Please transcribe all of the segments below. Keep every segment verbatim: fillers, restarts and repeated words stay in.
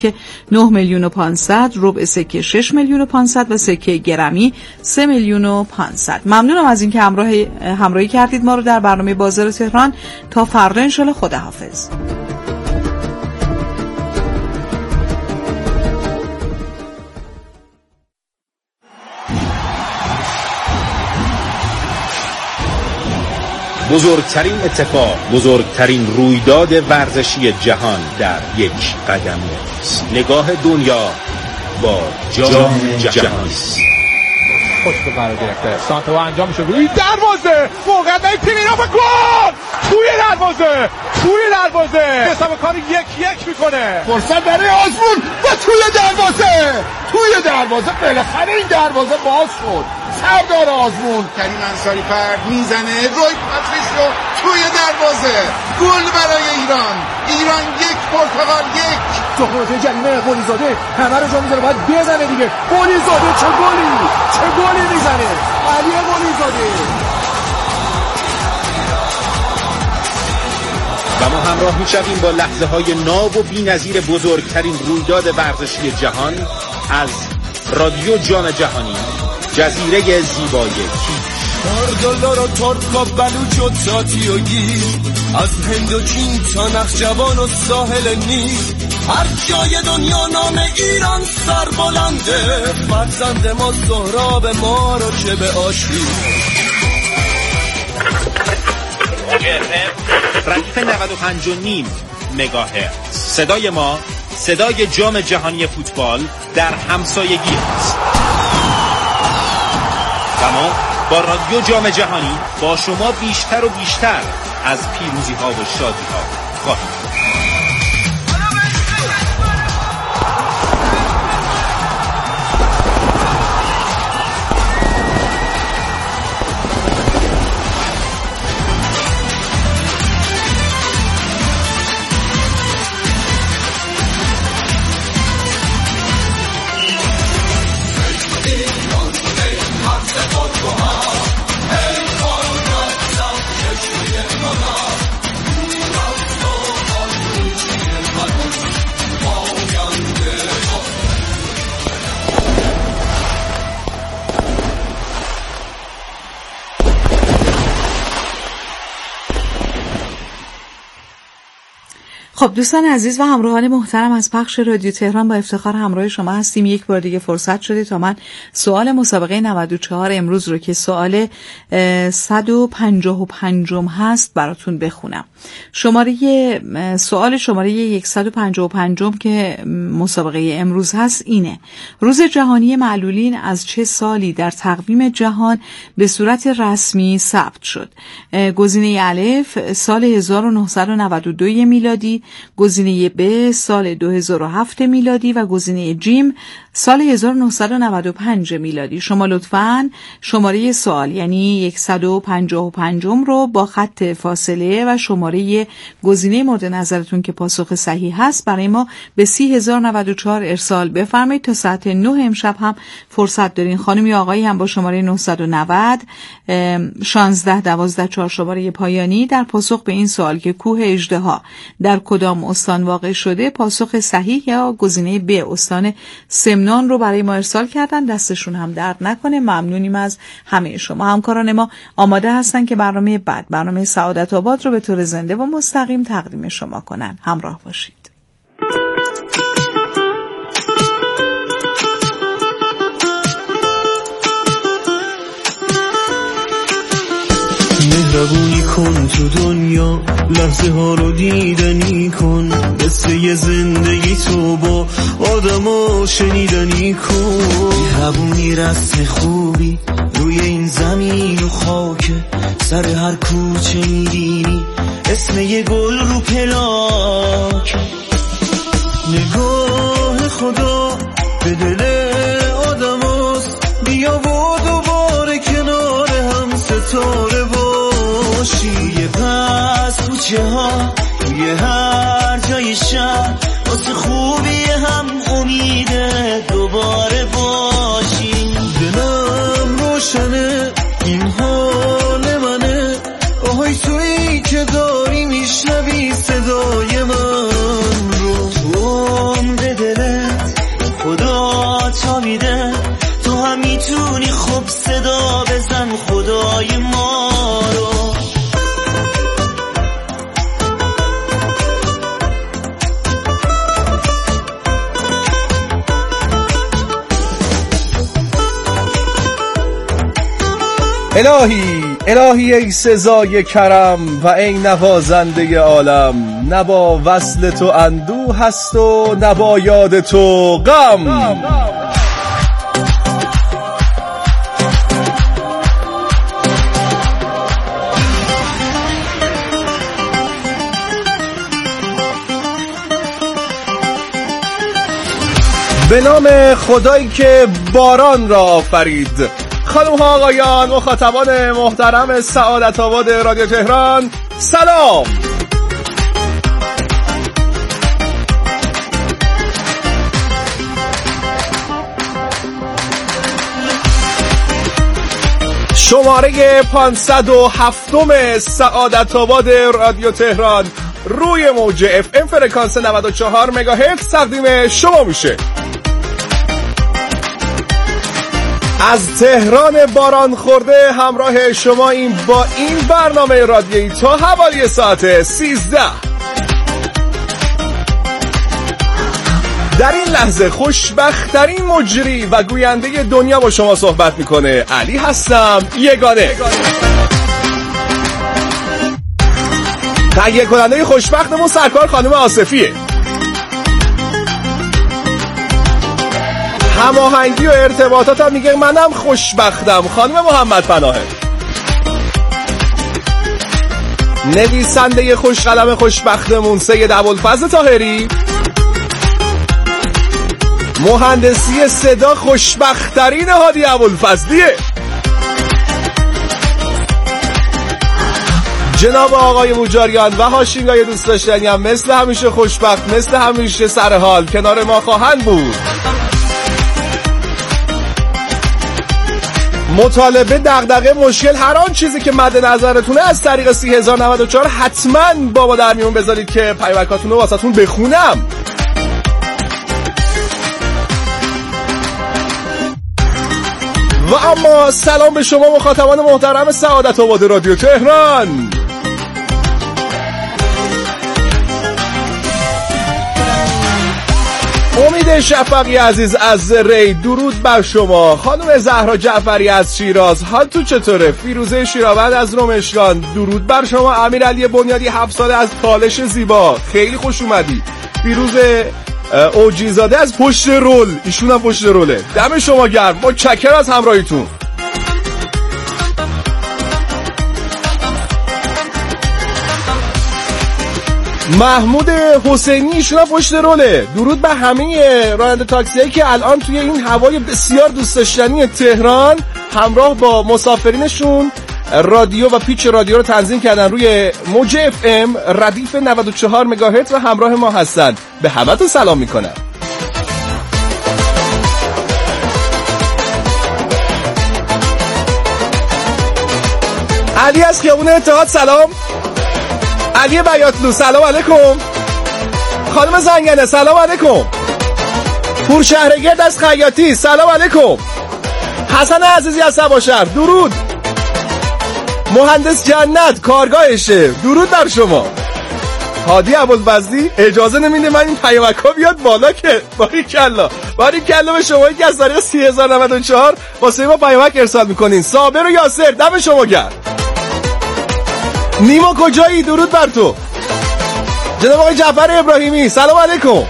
که نه میلیون و پانصد، ربع سکه شش میلیون و پانصد و سکه گرمی سه میلیون و پانصد. ممنونم از اینکه همراه همراهی کردید ما رو در برنامه بازار تهران. تا فردا انشالله. خداحافظ. بزرگترین اتفاق، بزرگترین رویداد ورزشی جهان در یک قدم است. نگاه دنیا با جام جهانی. خوش به قرار گرفته. سانتو انجام میشه روی دروازه. موقعیت تیمینا به گل. توی دروازه. توی دروازه. حساب کار یک یک میکنه. فرصت برای آزمون و توی دروازه. توی دروازه بالاخره این دروازه باز شد. سردار آزمون کریم انصاری فرد میزنه. روی پاتریسیو توی دروازه. گل برای ایران. ایران یک، پرتغال یک. تو خورده جریمه قلیزاده همه رو جا میذاره باید بزنه دیگه. قلیزاده چه گلی چه گلی میزنه علی قلیزاده. و ما همراه میشویم با لحظه های ناب و بی‌نظیر بزرگترین رویداد ورزشی جهان از رادیو جام جهانی، جزیره زیبای کیش. کاردالا رو ترکا بلوچ و تاتی و گیر، از هند و چین تا نخجوان و ساحل نیل، هر جای دنیا نام ایران سر بلنده. فرزند ما سهراب ما رو چه به آشی. ردیف نود و پنج و نیم مگاهرتز. صدای ما صدای جام جهانی فوتبال در همسایگی است. و ما با رادیو جام جهانی با شما بیشتر و بیشتر از پیروزی ها و شادی ها خواهیم. خب دوستان عزیز و همراهان محترم از پخش رادیو تهران، با افتخار همراه شما هستیم. یک بار دیگه فرصت شده تا من سوال مسابقه نود و چهار امروز رو که سوال صد و پنجاه و پنج هست براتون بخونم. شماره سوال شماره صد و پنجاه و پنج که مسابقه امروز هست اینه: روز جهانی معلولین از چه سالی در تقویم جهان به صورت رسمی ثبت شد؟ گزینه الف سال هزار و نهصد و نود و دو میلادی، گزینه ب سال دو هزار و هفت میلادی و گزینه جیم سال هزار و نهصد و نود و پنج میلادی. شما لطفاً شماره سوال یعنی صد و پنجاه و پنج رو با خط فاصله و شماره گزینه مورد نظرتون که پاسخ صحیح هست برای ما به سی هزار و نود و چهار ارسال بفرمایید. تا ساعت نه امشب هم فرصت دارین. خانم یا آقایی هم با شماره نهصد و نود شانزده دوازده چهار شماره پایانی در پاسخ به این سوال که کوه اژدها در کدام استان واقع شده، پاسخ صحیح یا گزینه ب استان سمنان رو برای ما ارسال کردن. دستشون هم درد نکنه. ممنونیم از همه شما. همکاران ما آماده هستن که برنامه بعد، برنامه سعادت آباد رو به طور زنده و مستقیم تقدیم شما کنن. همراه باشید. مهربونی کن تو دنیا، لحظه ها رو دیدنی کن، قصه زندگی تو با آدما شنیدنی کن. مهربونی رسم خوبی روی این زمین و خاک، سر هر کوچه میبینی اسم یه گل رو پلاک. نگاه خدا به دل آدم هست، بیا و دوباره کنار هم ستاره باشی. یه پس کوچه ها توی هر جای شهر، واسه خوبی هم امیده دوباره باشی. دلم روشنه این حال منه، آهای تویی که داری میشنوی صدای من رو. تو هم به دل الهی الهی ای سزای کرم و ای نوازنده عالم، نه با وصل تو اندوه هست و نه با یاد تو غم. به نام خدایی که باران را آفرید. خانم ها آقایان، مخاطبان محترم سعادت آباد رادیو تهران، سلام. شماره پانصد و هفتم سعادت آباد رادیو تهران روی موج اف ام فرکانس نود و چهار مگاهرتز تقدیم شما میشه. از تهران باران خورده همراه شما این با این برنامه رادیویی تا حوالی ساعت سیزده. در این لحظه خوشبخت‌ترین مجری و گوینده دنیا با شما صحبت میکنه. علی هستم، یگانه. تهیه کننده خوشبختمون سرکار خانم آصفیه. هماهنگی و ارتباطات هم میگه منم خوشبختم، خانم محمد پناهه. نویسنده خوشقلم خوشبختمون سید ابوالفضل طاهری. مهندسی صدا خوشبخت‌ترین هادی ابوالفضلیه. جناب آقای موجاریان و هاشینگای دوست داشتنی هم مثل همیشه خوشبخت، مثل همیشه سر حال کنار ما خواهند بود. مطالبه، دغدغه، مشکل، هر آن چیزی که مد نظرتونه از طریق سی هزار و نود و چهار حتما با ما در میون بذارید که پیامکاتون رو واسهتون بخونم. و اما سلام به شما مخاطبان محترم سعادت آباد رادیو تهران. امید شفقی عزیز از ری، درود بر شما. خانم زهرا جعفری از شیراز، حال تو چطوره؟ فیروزه شیراوند از رمشگان، درود بر شما. امیرعلی بنیادی هفت ساله از کالش زیبا، خیلی خوش اومدی. فیروزه اوجیزاده از پشت رول، ایشون هم پشت روله، دم شما گرم، متشکرم از همراهیتون. محمود حسینی، ایشون هم پشت روله، درود به همه راننده تاکسی‌هایی که الان توی این هوای بسیار دوست داشتنی تهران همراه با مسافرینشون رادیو و پیچ رادیو رو تنظیم کردن روی موج اف ام ردیف نود و چهار مگاهرتز و همراه ما هستن. به همتون سلام میکنم. علی از خیابون اتحاد سلام. علی بیاتلو سلام علیکم. خانم زنگنه سلام علیکم. پور شهرگرد از خیاطی سلام علیکم. حسن عزیزی از سباشر درود. مهندس جنت کارگاهشه، درود بر شما. هادی ابوالفضلی اجازه نمیده من این پیامک‌ها بیاد بالا که باریکلا باریکلا به شما که از طریق سی هزار و نود و چهار واسه ما پیامک ارسال میکنین. صابر و یاسر دم شما گرم. نیما کجایی؟ درود بر تو. جناب آقای جعفر ابراهیمی سلام علیکم.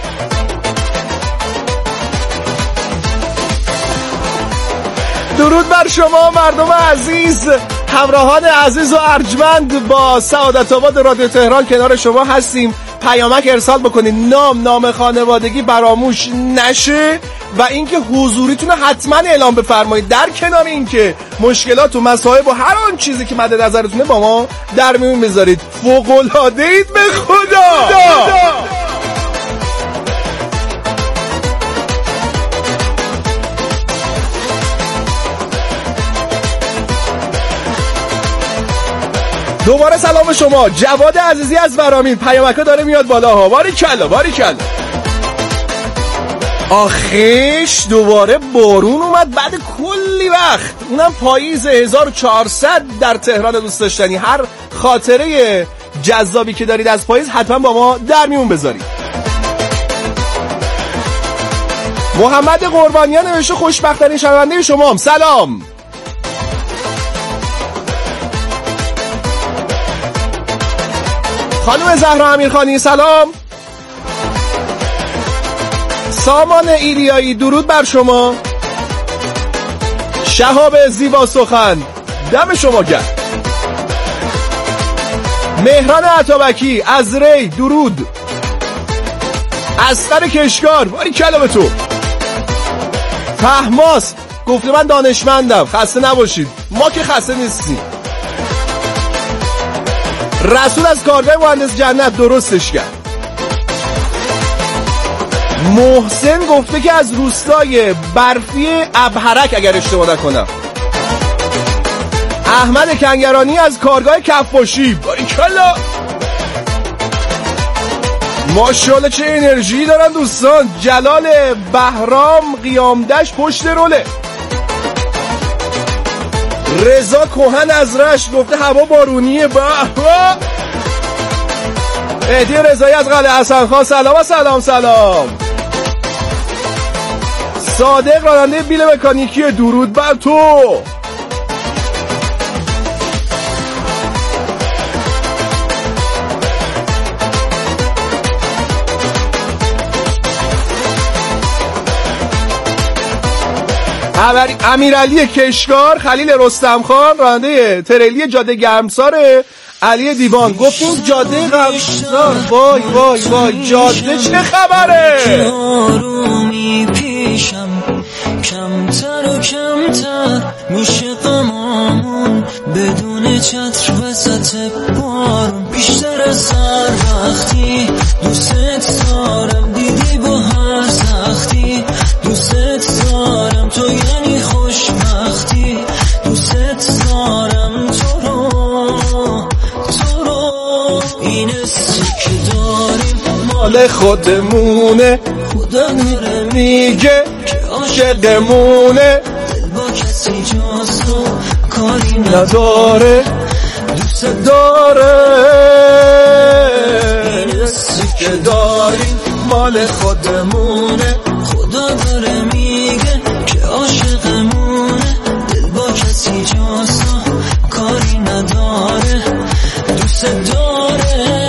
درود بر شما مردم عزیز، همراهان عزیز و ارجمند. با سعادت آباد رادیو تهران کنار شما هستیم. پیامک ارسال بکنید، نام نام خانوادگی براموش نشه و اینکه حضوریتون رو حتما اعلام بفرمایید. در کنار اینکه مشکلات و مصائب و هر آن چیزی که مد نظرتونه با ما در میون بذارید. فوق‌العاده اید به خدا. دوباره سلام به شما. جواد عزیزی از برامین، پیامکا داره میاد بالا ها. باریکلا باریکلا. آخیش دوباره بارون اومد بعد کلی وقت، اونم پاییز هزار و چهارصد در تهران دوست داشتنی. هر خاطره جذابی که دارید از پاییز حتما با ما در میون بذارید. محمد قربانیان نوشته خوشبخت‌ترین شنونده شمام. سلام. خانم زهرا امیرخانی سلام. سامان ایلیایی درود بر شما. شهاب زیبا سخن دم شما گرم. مهران عطابکی از ری درود. اصغر کشکار باری کلام تو. تحماس گفته من دانشمندم خسته نباشید. ما که خسته نیستیم. رسول از کارگاه مهندس جنت درستش کرد. محسن گفته که از روستای برفی ابهرک اگر اشتباه نکنم. احمد کنگرانی از کارگاه کفاشی باریکلا. ماشاءالله چه انرژی دارن دوستان. جلال بهرام قیامدش پشت روله. رضا کوهن از رشت گفته هوا بارونیه. با مهدی رضایی از قلعه حسن خان سلام و سلام سلام. صادق راننده بیل مکانیکی درود بر تو. امیرعلی کشکار، خلیل رستم خان راننده تریلی جاده گرمسار علی دیوان گفتیم جاده گرمسار. وای وای وای جاده چه خبره؟ آرومی پیشم کمتر و کمتر میشه غمامون بدون چتر وسط بارون. بیشتر از سر وقتی دوست دارم دیدی با هر سختی دوست دارم تو یعنی خوشبختی دوست دارم تو رو تو رو. این حسی که داریم مال خودمونه خدا داره میگه که عاشقمونه دل با کسی جاست و کاری نداره دوست داره. این حسی که داریم مال خودمونه خدا داره میگه که عاشقمونه دل با کسی جاست و کاری نداره دوست داره.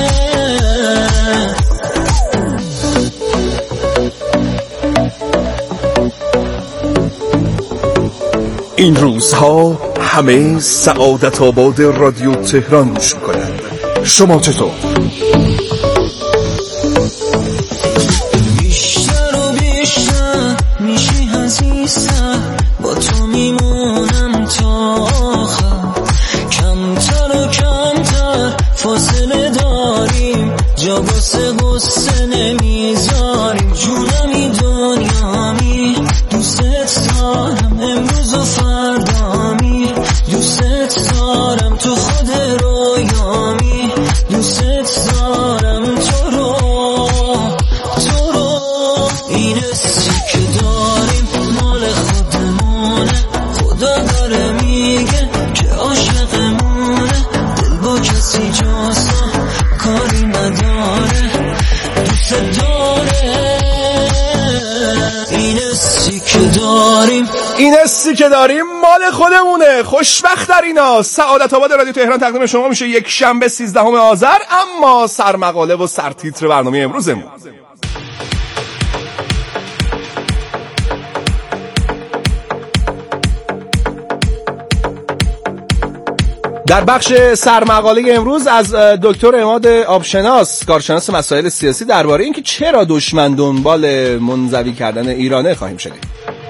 این روزها همه سعادت آباد رادیو تهران گوش میکنند. شما چطور؟ بیشتر و بیشتر میشی عزیزتر با تو میمونم تا آخر. کمتر و کمتر فاصله داریم جا واسه غصه نمیذاریم. جونمی دنیامی دوست دارم امروز و فردامی دوست دارم تو خود رویامی دوست دارم تو رو تو رو. این حسی که داریم مال خودمونه خدا داره میگه که عاشقمونه دل با کسی جاست کاری نداره دوست داره. این حسی که داریم این حسی که داریم مال خودمونه. خوشبخت در اینا. سعادت آباد رادیو تهران تقدیم شما میشه یک شنبه سیزدهم آذر. اما سرمقاله و سرتیتر برنامه امروزمون در بخش سرمقاله امروز از دکتر عماد آبشناس کارشناس مسائل سیاسی درباره اینکه چرا دشمن دنبال منزوی کردن ایرانه خواهیم شنید.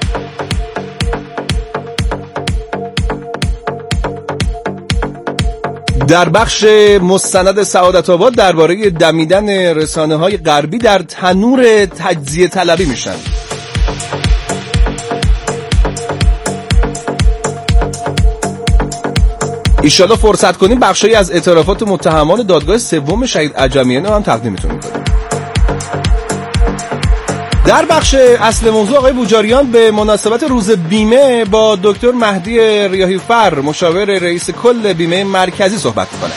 در بخش مستند سعادت آباد درباره دمیدن رسانه‌های غربی در تنور تجزیه طلبی میشن. ایشالا فرصت کنیم بخشی از اعترافات متهمان دادگاه سوم شهید عجمیان هم تقدیمتون میکنیم. در بخش اصل موضوع آقای بوجاریان به مناسبت روز بیمه با دکتر مهدی ریاحی‌فر مشاور رئیس کل بیمه مرکزی صحبت میکنه.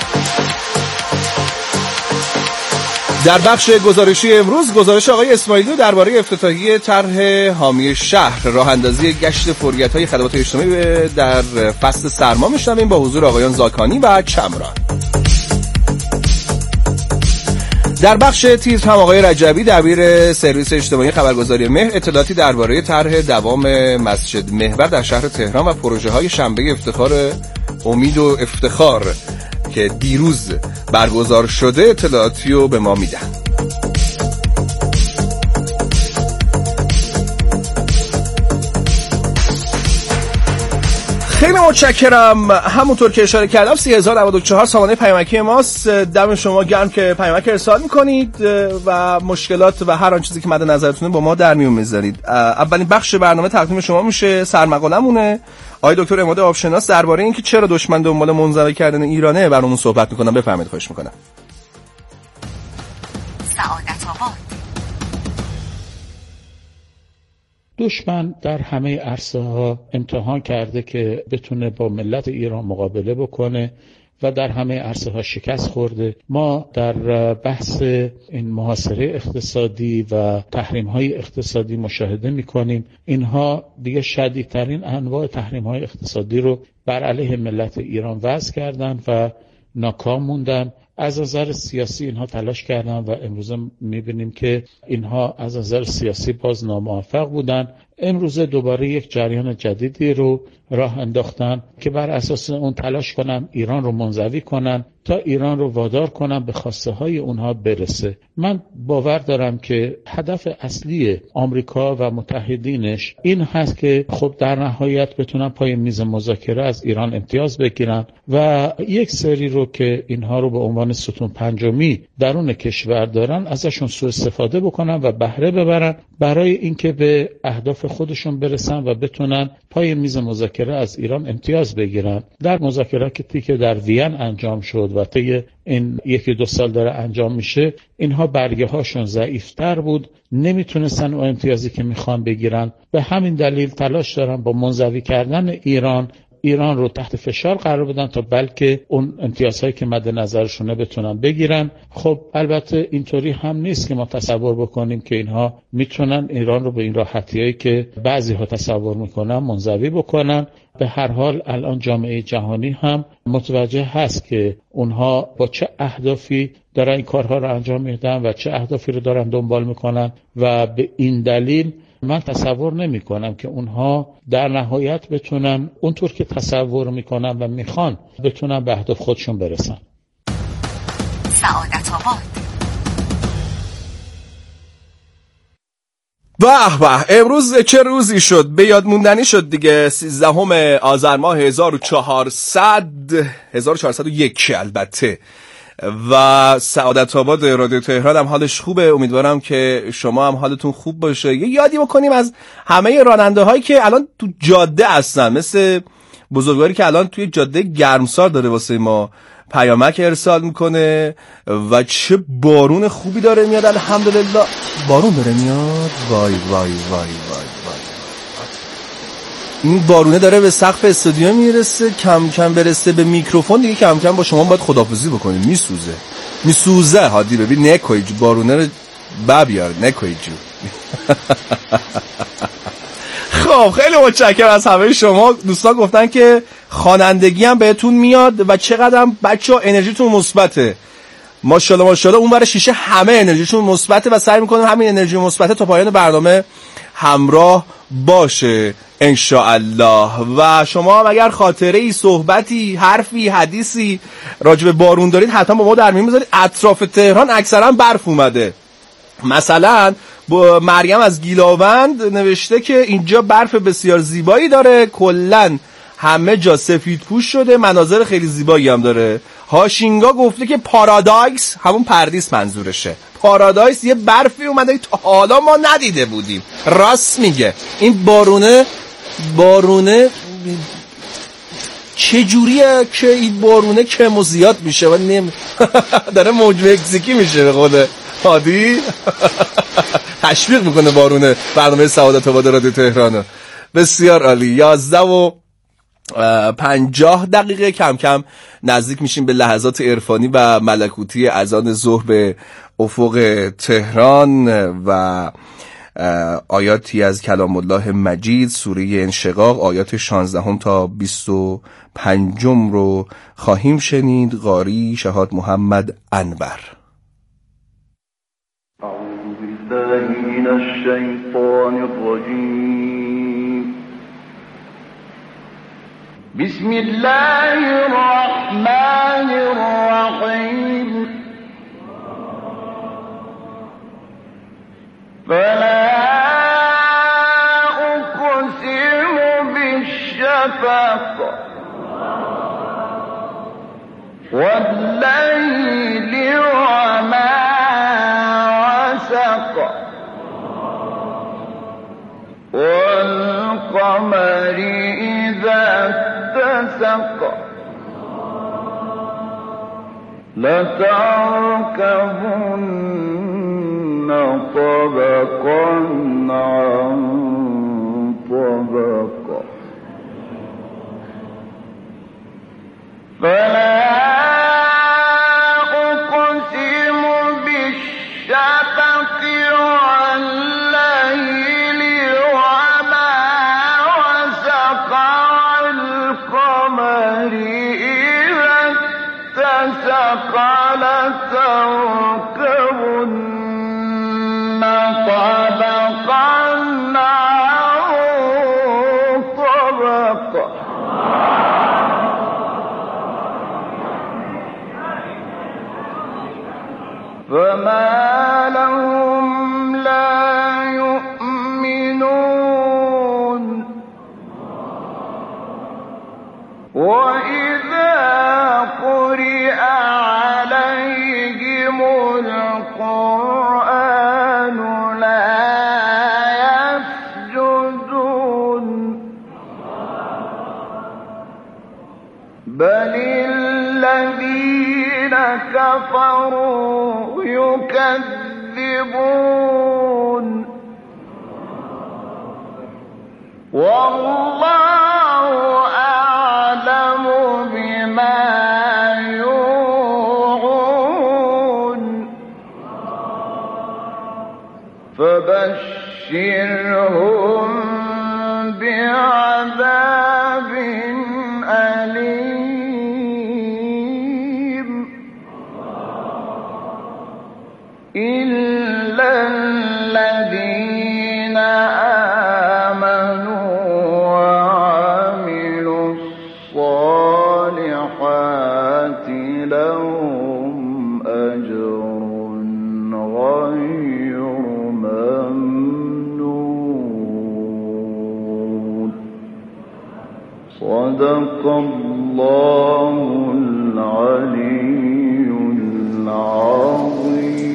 در بخش گزارشی امروز گزارش آقای اسماعیلی درباره افتتاحیه طرح حامی شهر راه اندازی گشت فوریت‌های خدمات اجتماعی در فصل سرما میشنویم با حضور آقایان زاکانی و چمران. در بخش تیتر هم آقای رجبی دبیر سرویس اجتماعی خبرگزاری مهر اطلاعاتی درباره طرح دوام مسجد محور در شهر تهران و پروژه‌های شنبه افتخار امید و افتخار که دیروز برگزار شده اطلاعاتی رو به ما میدن. خیلی متشکرم. همونطور که اشاره کردم سه هزار و نود و چهار سامانه پیامکی ماست. دم شما گرم که پیامک ارسال میکنید و مشکلات و هر آن چیزی که مد نظرتونه با ما در میون میذارید. اولین بخش برنامه تقدیم شما میشه. سرمقالمونه آقای دکتر عماد آبشناس درباره اینکه چرا دشمن دنبال منزوی کردن ایرانه برامون صحبت میکنن. بفرمایید، خواهش میکنم. سعادت آباد. دشمن در همه عرصه ها امتحان کرده که بتونه با ملت ایران مقابله بکنه و در همه عرصه ها شکست خورده. ما در بحث این محاصره اقتصادی و تحریم های اقتصادی مشاهده میکنیم اینها دیگه شدیدترین انواع تحریم های اقتصادی رو بر علیه ملت ایران وضع کردن و ناکام موندن. از نظر سیاسی اینها تلاش کردن و امروز میبینیم که اینها از نظر سیاسی باز ناموفق بودن. امروز دوباره یک جریان جدیدی رو راه انداختن که بر اساس اون تلاش کنن ایران رو منزوی کنن تا ایران رو وادار کنن به خواسته های اونها برسه. من باور دارم که هدف اصلی آمریکا و متحدینش این هست که خب در نهایت بتونن پای میز مذاکره از ایران امتیاز بگیرن و یک سری رو که اینها رو به عنوان ستون پنجمی درون کشور دارن ازشون سوء استفاده بکنن و بهره ببرن برای اینکه به اهداف خودشون برسن و بتونن پای میز مذاکره از ایران امتیاز بگیرن. در مذاکراتی که در وین انجام شد و طی این یکی دو سال داره انجام میشه اینها برگه هاشون ضعیفتر بود، نمیتونستن اون امتیازی که میخوان بگیرن. به همین دلیل تلاش دارن با منزوی کردن ایران ایران رو تحت فشار قرار بدن تا بلکه اون امتیازهایی که مد نظرشونه بتونن بگیرن. خب البته اینطوری هم نیست که ما تصور بکنیم که اینها میتونن ایران رو به این راحتیایی که بعضی ها تصور میکنن منزوی بکنن. به هر حال الان جامعه جهانی هم متوجه هست که اونها با چه اهدافی دارن این کارها رو انجام میدن و چه اهدافی رو دارن دنبال میکنن و به این دلیل من تصور نمی کنم که اونها در نهایت بتونن اونطور که تصور میکنن و میخوان بتونن به اهداف خودشون برسن. سعادت آباد. به به، امروز چه روزی شد، به یاد موندنی شد دیگه. سیزدهم آذر ماه هزار و چهارصد هزار و چهارصد و یک البته. و سعادت آباد رادیو تهران هم حالش خوبه. امیدوارم که شما هم حالتون خوب باشه. یه یادی بکنیم از همه راننده هایی که الان تو جاده هستن، مثل بزرگواری که الان توی جاده گرمسار داره واسه ما پیامک ارسال میکنه و چه بارون خوبی داره میاد. الحمدلله بارون داره میاد. وای وای وای وای وای این بارونه داره به سقف استودیو میرسه، کم کم برسه به میکروفون دیگه کم کم با شما باید خداحافظی بکنیم. میسوزه میسوزه هادی. ببین نکوی جو بارونه رو ببیار نکوی جو. خب خیلی متشکرم از همه شما. دوستان گفتن که خوانندگی هم بهتون میاد و چقدر بچه‌ها انرژیتون مثبته. ماشاءالله ماشاءالله اون ور شیشه همه انرژیشون مثبته و سعی میکنیم همین انرژی مثبته تا پایان برنامه همراه باشه ان شاء الله. و شما هم اگر خاطره ای، صحبتی، حرفی، حدیثی راجع به بارون دارید حتما با ما در میون بذارید. اطراف تهران اکثرا برف اومده. مثلا با مریم از گیلاوند نوشته که اینجا برف بسیار زیبایی داره، کلن همه جا سفید پوش شده، مناظر خیلی زیبایی هم داره. هاشینگا گفته که پارادایس، همون پردیس منظورشه، پارادایس یه برفی اومده تا حالا ما ندیده بودیم. راست میگه. این بارونه بارونه چجوریه که این بارونه کم و زیاد میشه و نمی... داره موج مکزیکی میشه به خود هادی. تشویق میکنه بارونه برنامه سعادت آباد رادیو تهران. بسیار عالی. یازده و پنجاه دقیقه کم کم نزدیک میشیم به لحظات عرفانی و ملکوتی اذان ظهر به افق تهران و آیاتی از کلام الله مجید سوره انشقاق آیات شانزدهم تا بیست و پنجم رو خواهیم شنید. قاری شهاد محمد انور. بالله من الشيطان الرجيم. بسم الله الرحمن الرحيم. فلا أقسم بالشفق والليل وما وسق والقمر إذا اتسق لتركبن طبقا عن طبق فلا أقسم بالشفق والليل وما وسق والقمر إذا اتسق لتركبن طبقا عن طبق فما لهم لا يؤمنون وإذا قرئ عليهم القرآن لا يسجدون بل الذين كفروا يكذبون والله أعلم بما يوعون فبشرهم بعذاب أليم إلا الذين آمنوا وعملوا الصالحات لهم أجر غير ممنون. صدق الله العلي العظيم.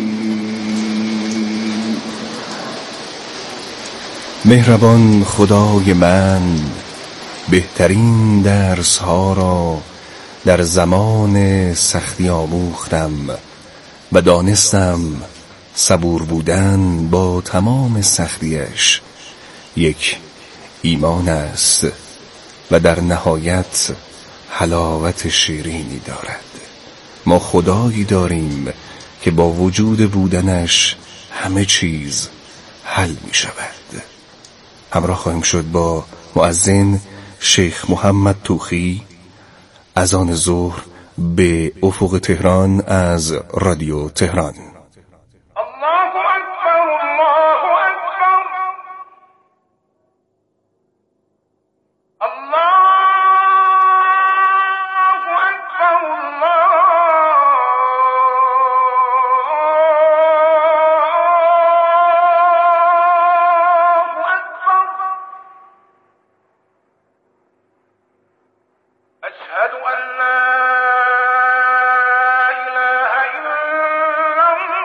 مهربان خدای من بهترین درس ها را در زمان سختی آموختم و دانستم صبور بودن با تمام سختیش یک ایمان است و در نهایت حلاوت شیرینی دارد. ما خدایی داریم که با وجود بودنش همه چیز حل می شود. همراه خواهیم شد با مؤذن شیخ محمد توخی. اذان ظهر به افق تهران از رادیو تهران. أشهد أن لا إله إلا الله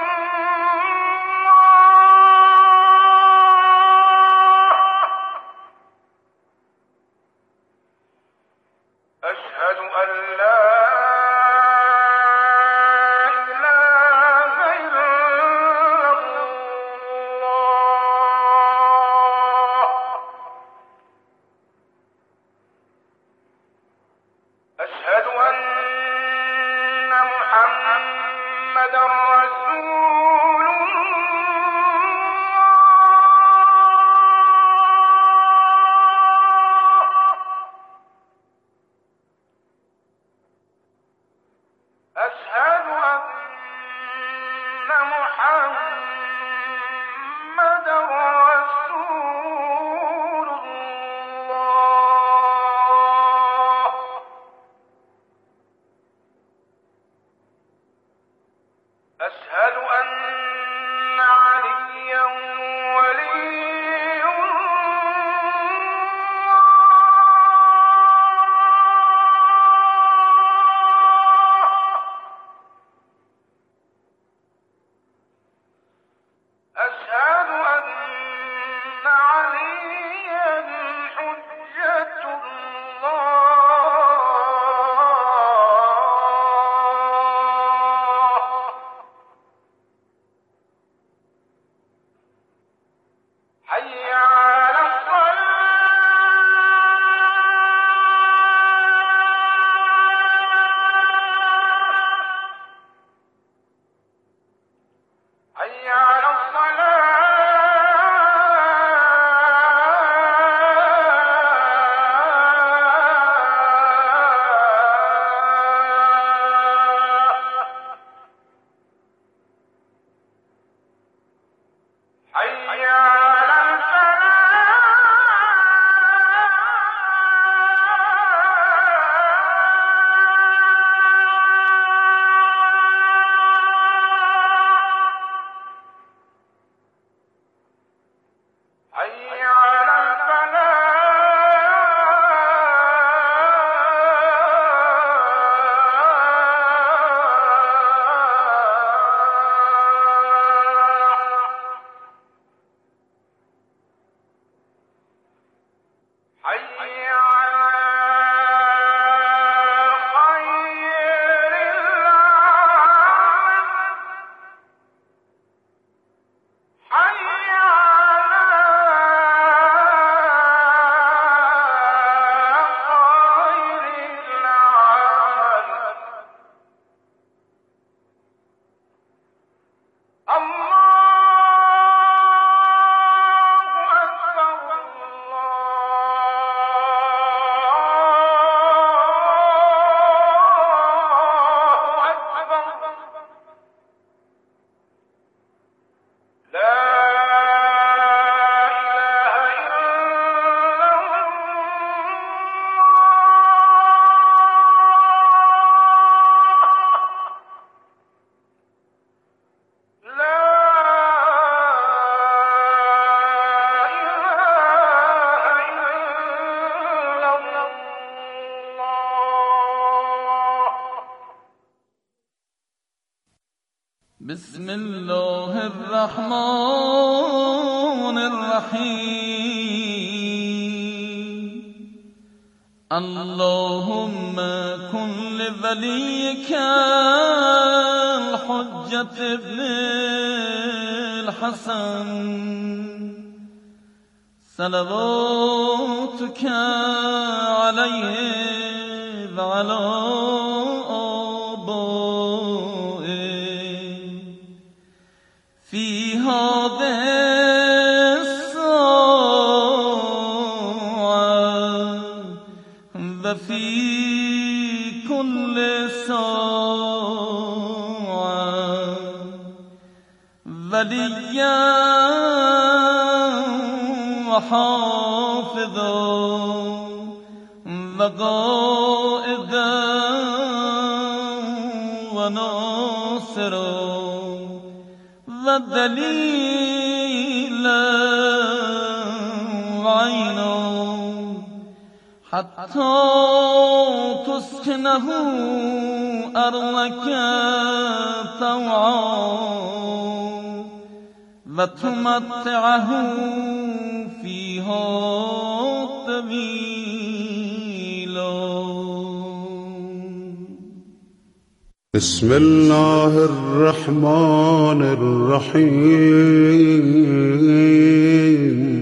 بسم الله الرحمن الرحيم اللهم كن لوليك الحجة ابن الحسن صلواتك عليه وعلى في هذه الساعة وفي كل ساعة وليا وحافظا وقائدا وناصرا ودليلا وعينا حتى تسكنه أرضك طوعا وتمتعه فيها طويلا. بسم الله الرحمن الرحيم